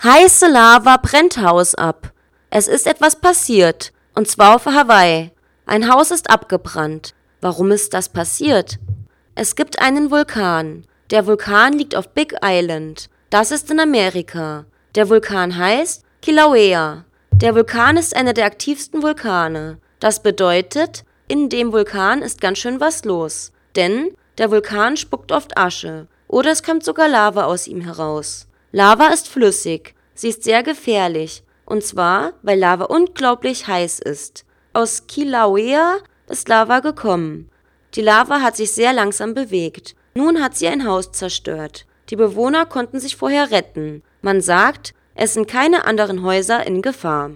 Heiße Lava brennt Haus ab. Es ist etwas passiert, und zwar auf Hawaii. Ein Haus ist abgebrannt. Warum ist das passiert? Es gibt einen Vulkan. Der Vulkan liegt auf Big Island. Das ist in Amerika. Der Vulkan heißt Kilauea. Der Vulkan ist einer der aktivsten Vulkane. Das bedeutet, in dem Vulkan ist ganz schön was los. Denn der Vulkan spuckt oft Asche. Oder es kommt sogar Lava aus ihm heraus. Lava ist flüssig. Sie ist sehr gefährlich. Und zwar, weil Lava unglaublich heiß ist. Aus Kilauea ist Lava gekommen. Die Lava hat sich sehr langsam bewegt. Nun hat sie ein Haus zerstört. Die Bewohner konnten sich vorher retten. Man sagt, es sind keine anderen Häuser in Gefahr.